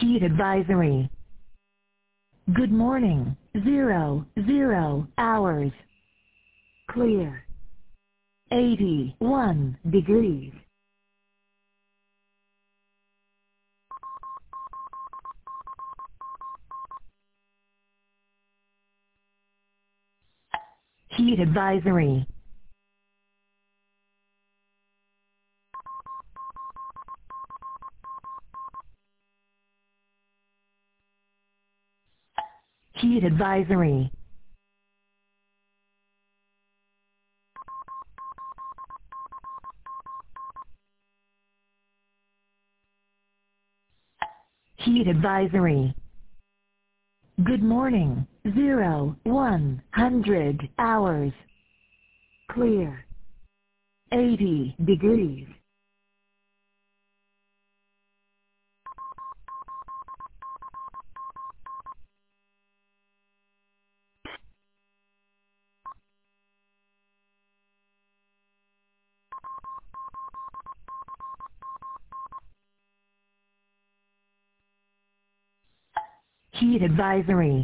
Heat advisory. Good morning. 00 hours. Clear. 81 degrees. Heat advisory. Heat advisory. Heat advisory. Good morning. 100 hours. Clear. 80 degrees. Heat advisory.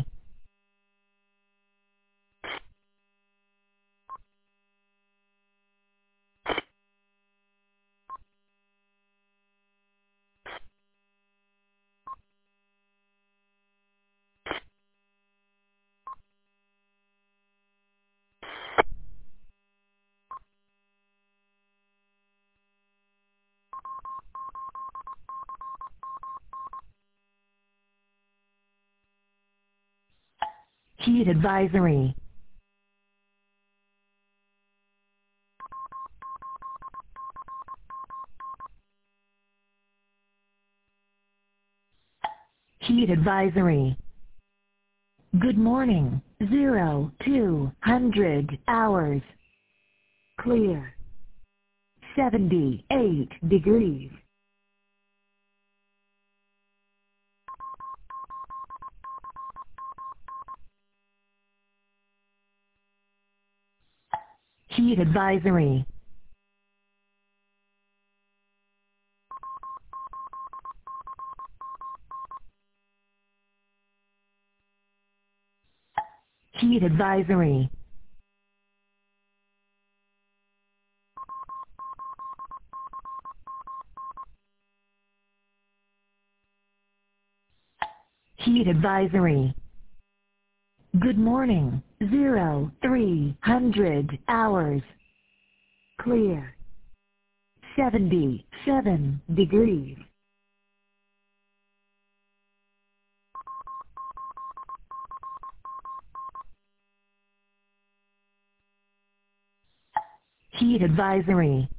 Heat advisory. Heat advisory. Good morning. 200 hours. Clear. 78 degrees. Heat advisory. Heat advisory. Heat advisory. Good morning. 300 hours. Clear. 77 degrees. Heat advisory.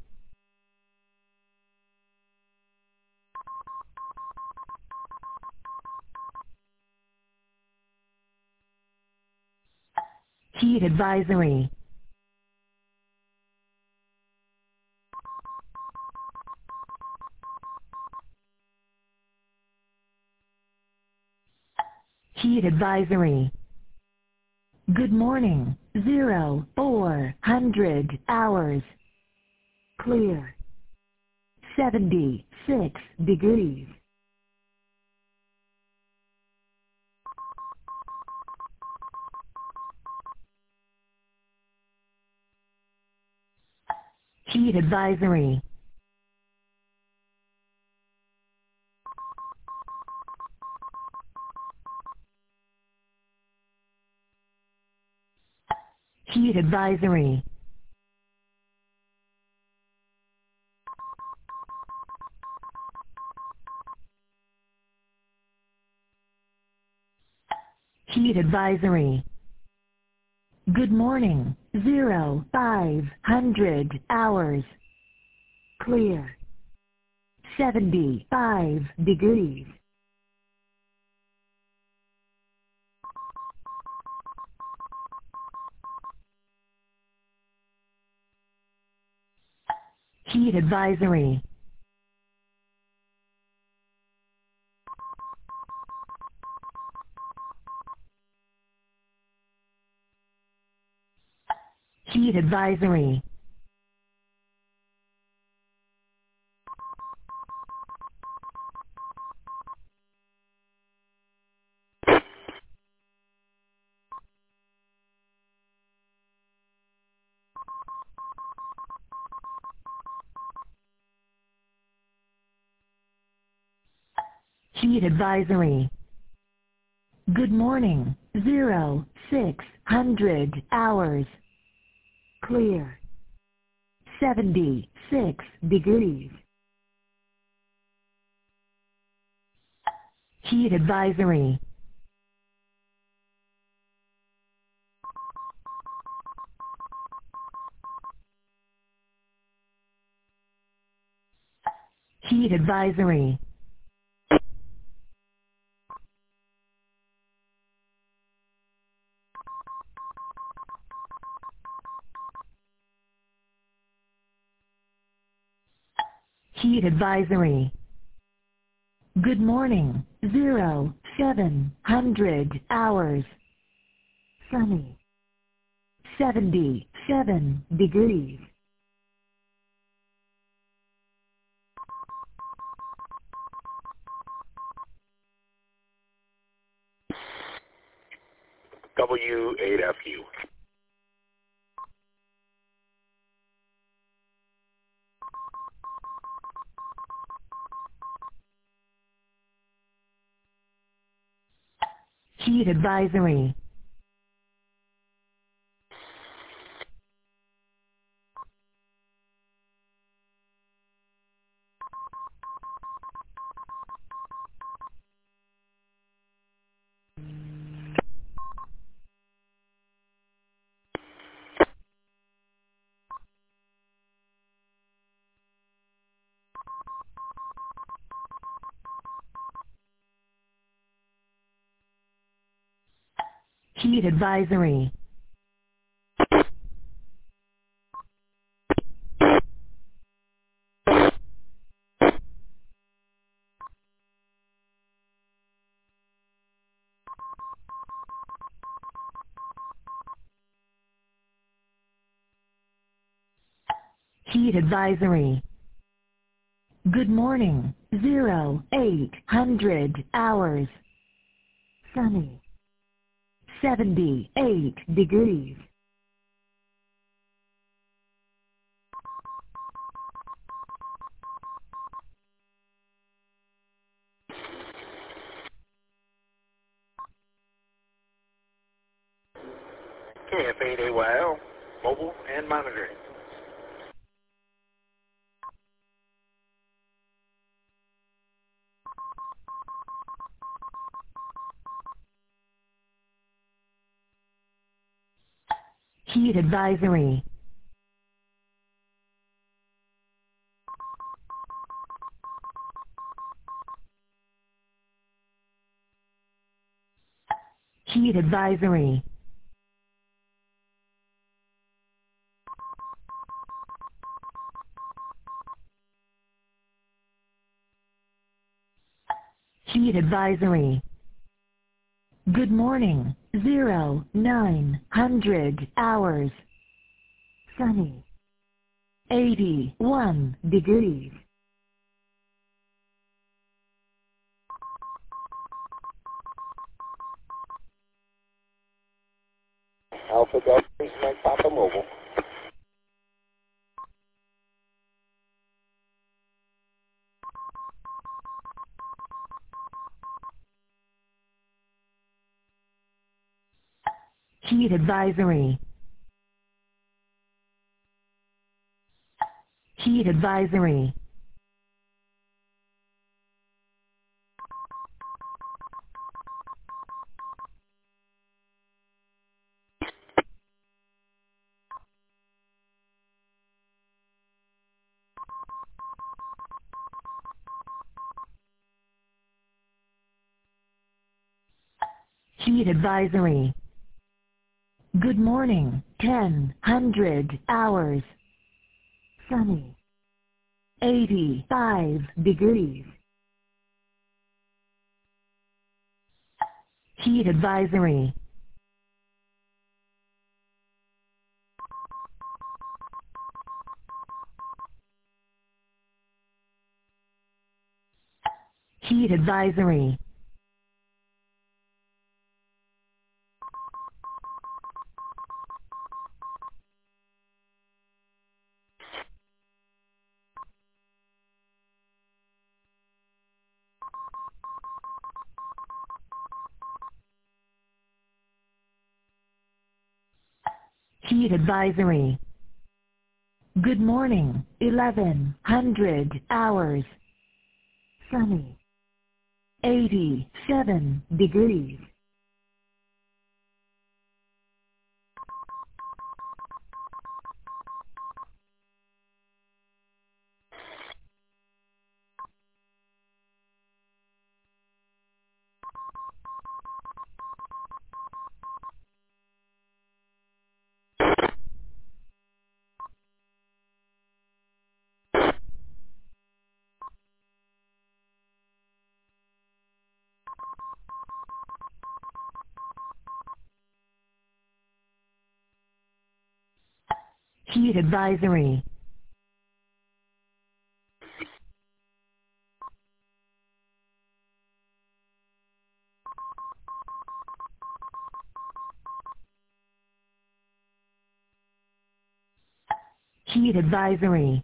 Heat advisory. Heat advisory. Good morning. 400 hours. Clear. 76 degrees. Heat advisory. Heat advisory. Heat advisory. Good morning. 500 hours. Clear. 75 degrees. Heat advisory. Heat advisory. Heat advisory. Good morning. 0600 hours. Clear. 76 degrees. Heat advisory. Heat advisory. Heat advisory. Good morning. 0700 hours. Sunny. 77 degrees. W8FU. Heat advisory. Heat advisory. Heat advisory. Good morning. 0800 hours. Sunny. 78 degrees. KF8AYL, mobile and monitoring. Heat advisory. Heat advisory. Heat advisory. Good morning. 0900 hours. Sunny. 81 degrees. Alpha Delta, Mike Papa Mobile. Heat advisory. Heat advisory. Heat advisory. Good morning. 1000 hours. Sunny. 85 degrees. Heat advisory. Heat advisory. Heat advisory. Good morning, 1100 hours. Sunny. 87 degrees. Heat advisory. Heat advisory.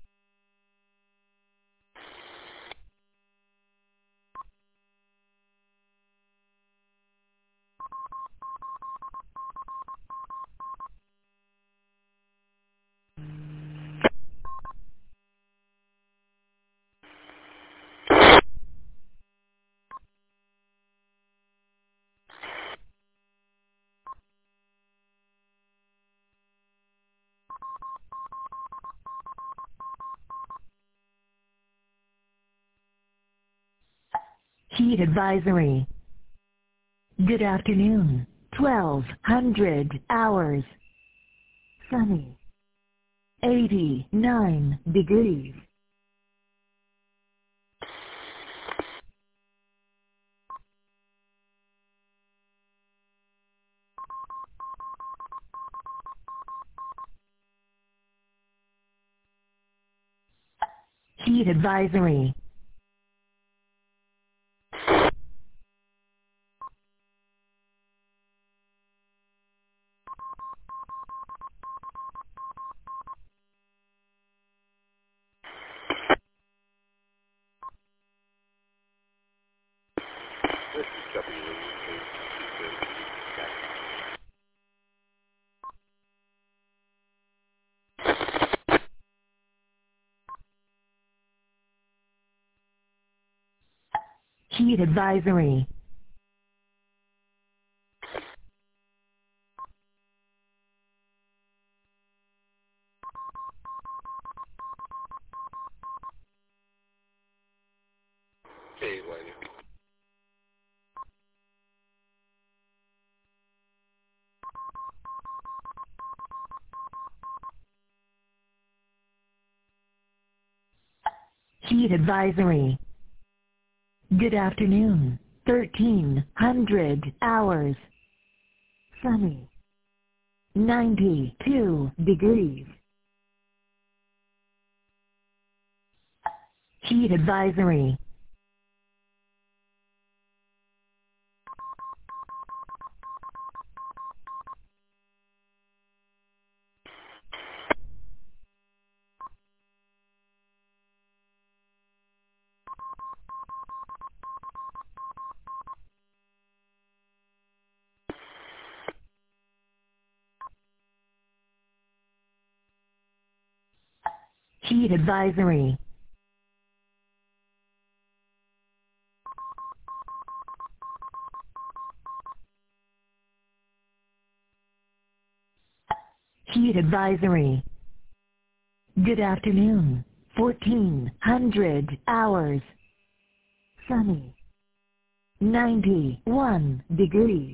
Heat advisory. Good afternoon, 1200 hours. Sunny. 89 degrees. Heat advisory. This is WAU. Heat advisory. Okay, lady. Heat advisory. Good afternoon, 1300 hours. Sunny. 92 degrees. Heat advisory. Heat advisory. Heat advisory. Good afternoon, 1400 hours. Sunny. 91 degrees.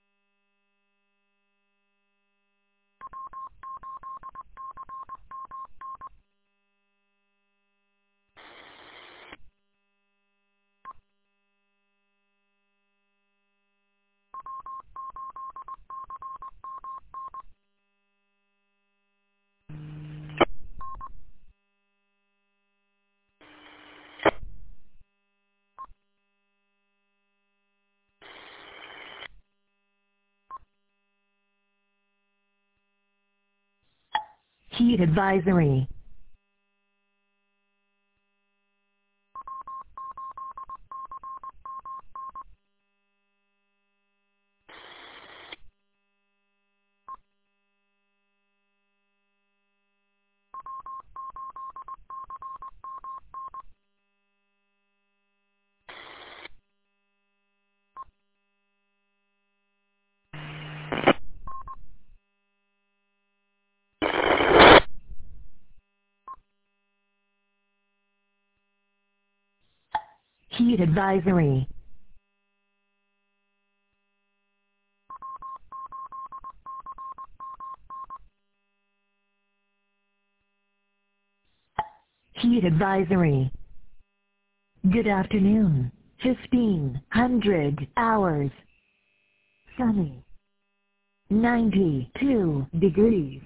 Heat advisory. Heat advisory. Heat advisory. Good afternoon. 1500 hours. Sunny. 92 degrees.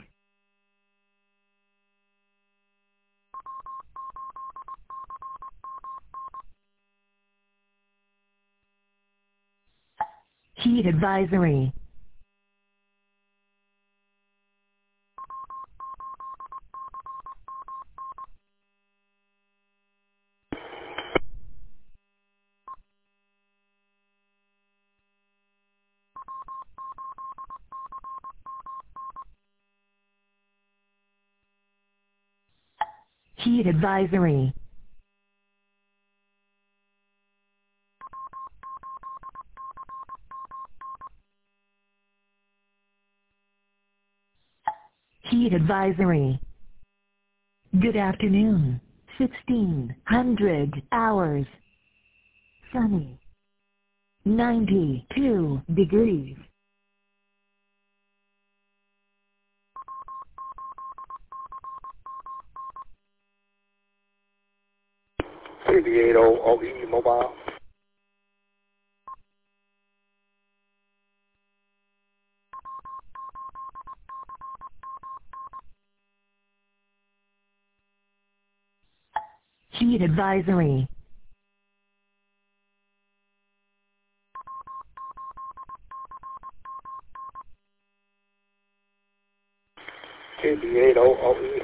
Heat advisory. Heat advisory. Heat advisory. Good afternoon. 1600 hours. Sunny. 92 degrees. KV80OE mobile. Heat advisory. KV80OE.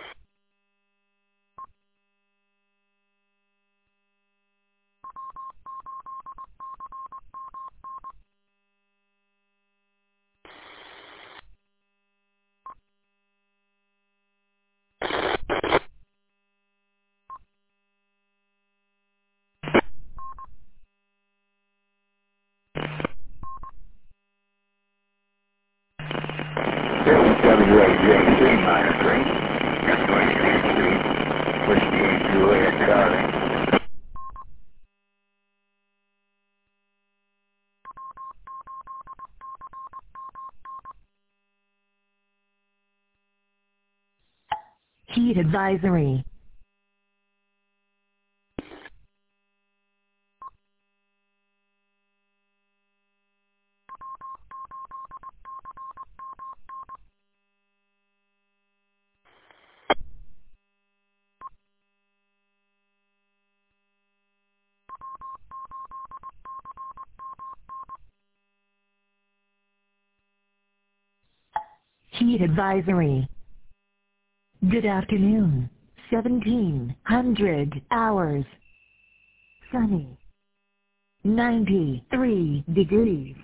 WAJC monitoring. Northwest Street, Whiskey Juliet Charlie. Heat advisory. Heat advisory. Good afternoon. 1700 hours. Sunny. 93 degrees.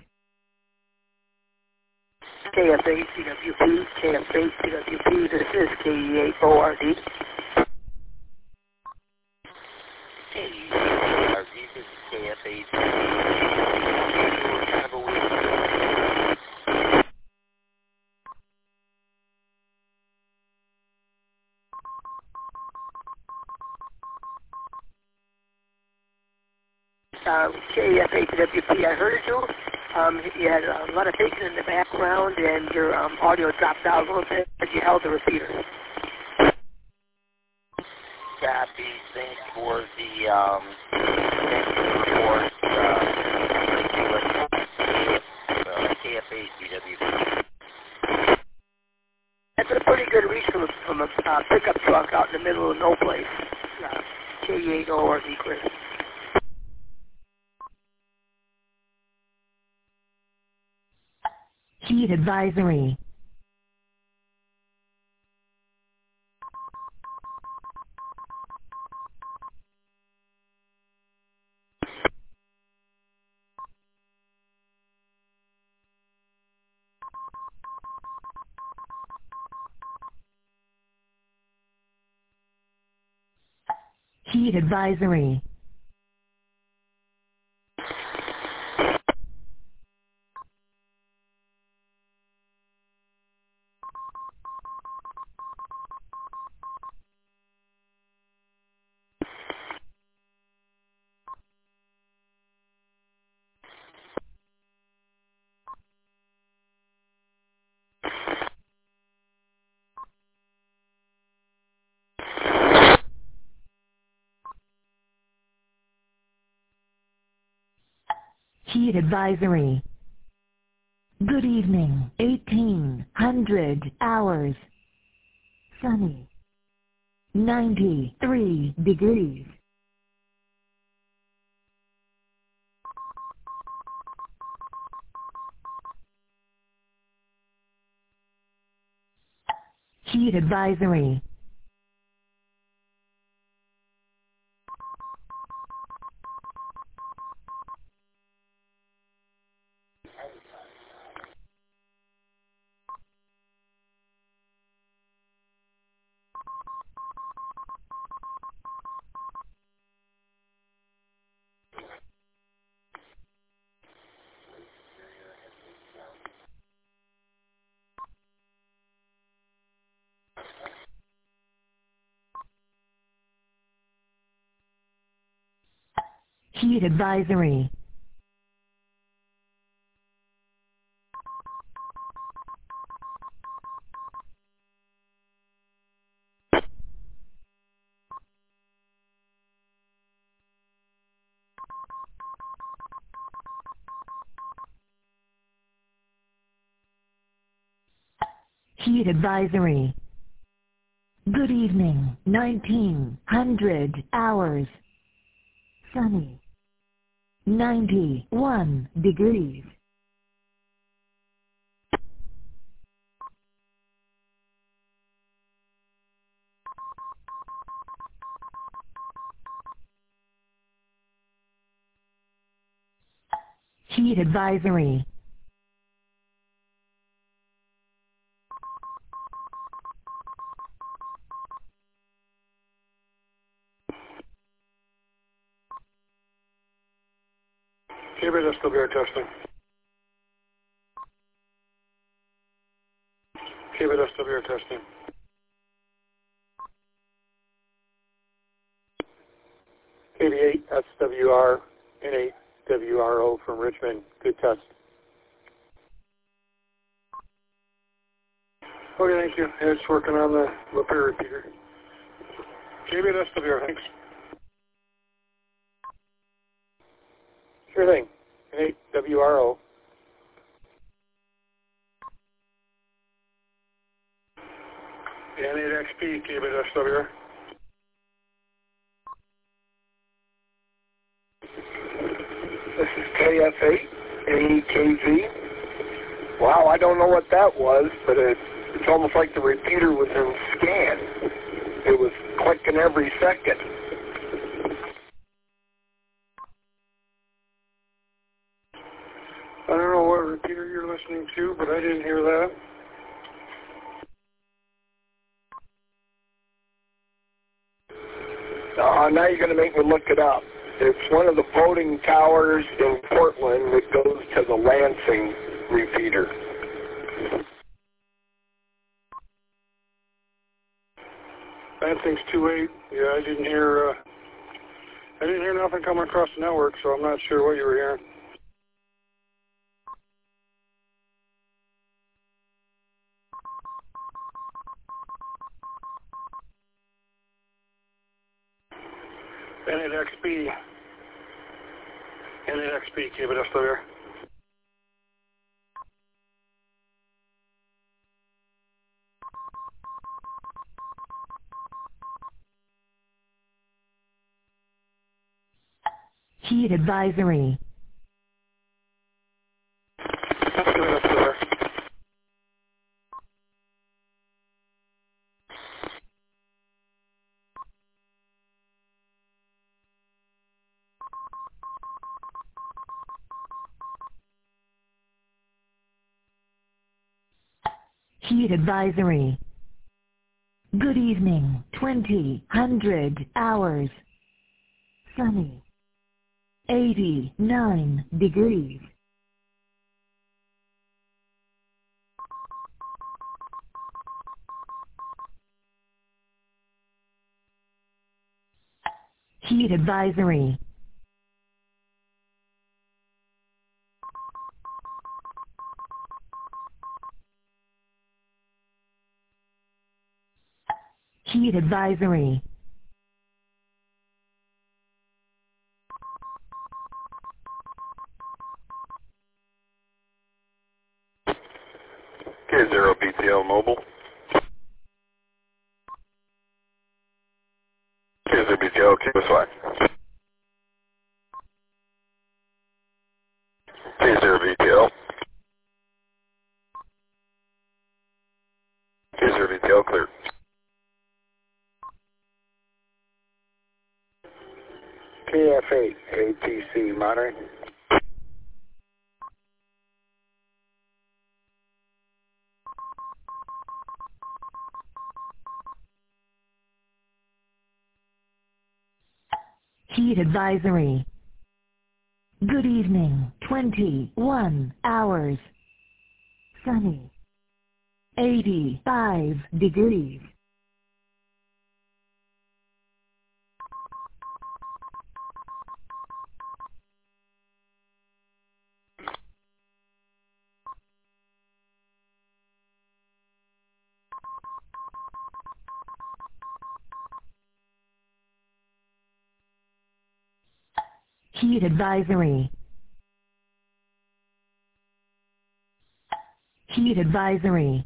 KFA CWP, KFA CWP, this is KE8ORD. KE8ORD, this is KFA kind of a week. KFA CWP, I heard you. You had a lot of bacon in the background and your audio dropped out a little bit as you held the repeater. Copy, thanks for the report. KFA CWP. That's a pretty good reach from a pickup truck out in the middle of no place. KE8ORD, Chris. Heat advisory. Heat advisory. Heat advisory. Good evening. 1800 hours. Sunny. 93 degrees. Heat advisory. Heat advisory. Heat advisory. Good evening. 1900 hours. Sunny. 91 degrees. Heat advisory. KBS SWR testing. KBS SWR testing. KB8 SWR and 8 WRO from Richmond. Good test. Okay, thank you. Yeah, it's working on the repair repeater. KBS SWR, thanks. Sure thing. 8 WRO. And 8XP, KBS SWR. This is KF8, AKV. Wow, I don't know what that was, but it's almost like the repeater was in scan. It was clicking every second. I don't know what repeater you're listening to, but I didn't hear that. Now you're going to make me look it up. It's one of the voting towers in Portland that goes to the Lansing repeater. Lansing's 2.8. Yeah, I didn't hear nothing coming across the network, so I'm not sure what you were hearing. N8XP, KBS SWR. Heat advisory. KBS SWR. Heat advisory. Good evening. 2000 hours. Sunny. 89 degrees. Heat advisory. Heat advisory. K0 BTL Mobile. K0 BTL, QSY. K0 BTL. K0 BTL clear. KF8 ATC monitoring. Heat advisory. Good evening, 21 hours. Sunny. 85 degrees. Heat advisory. Heat advisory.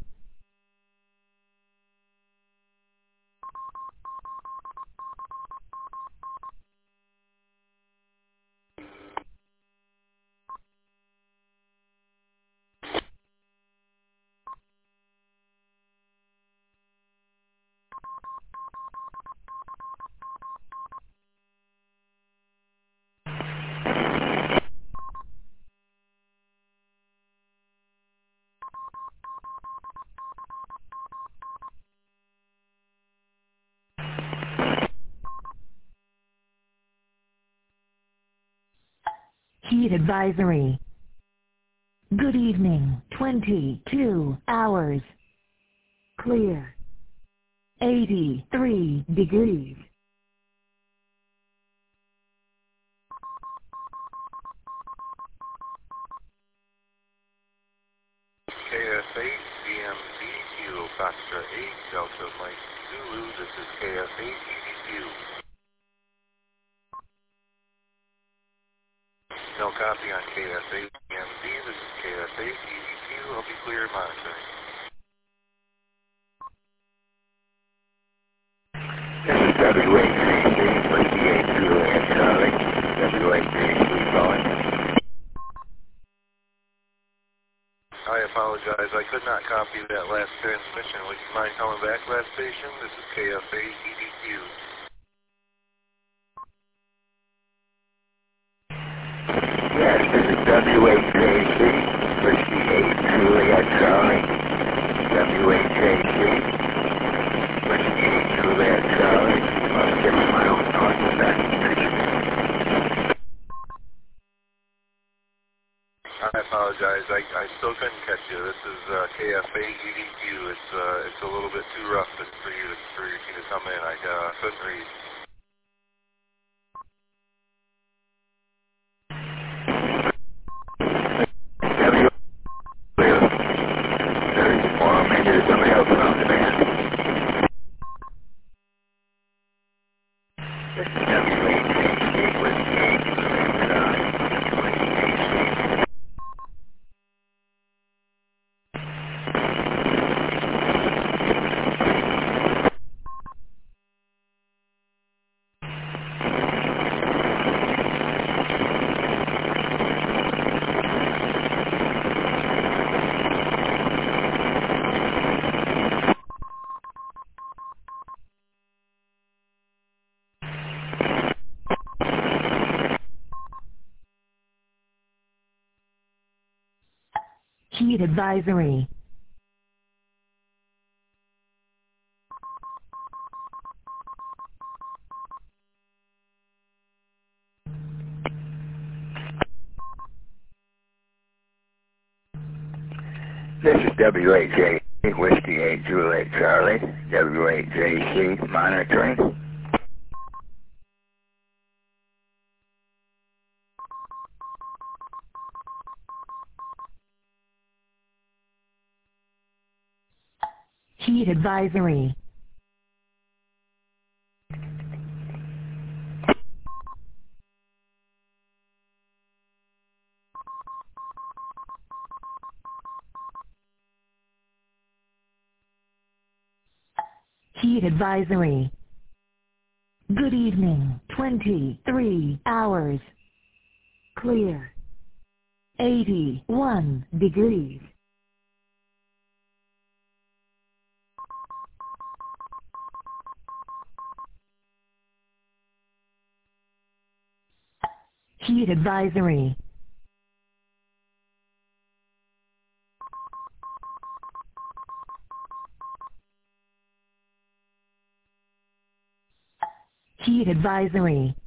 Heat advisory. Good evening, 22 hours. Clear. 83 degrees. KF8, DMZ, Kilo Foxtrot 8, Delta Mike Zulu, this is KF8, EDQ. No copy on KF8, DMZ, this is KF8, EDQ, I'll be clear monitoring. This is W8JC, Whiskey 8 Juliet Charlie. W8JC calling. I apologize, I could not copy that last transmission. Would you mind calling back last station? This is KF8, EDQ. Yes, this is W8JC, Whiskey 8 Juliet Charlie. W8JC, Whiskey 8 Juliet Charlie. I'm getting my own thoughts on that station. I apologize, I still couldn't catch you. This is KF8, EDQ. It's a little bit too rough for you to come in. I couldn't read. Maybe there's somebody else around the band. This is W8JC, Whiskey 8 Juliet Charlie. W8JC. Heat advisory. This is W8JC, Whiskey 8 Juliet Charlie. W8JC monitoring. Heat advisory. Heat advisory. Good evening, 23 hours. Clear. 81 degrees. Heat advisory. Heat advisory.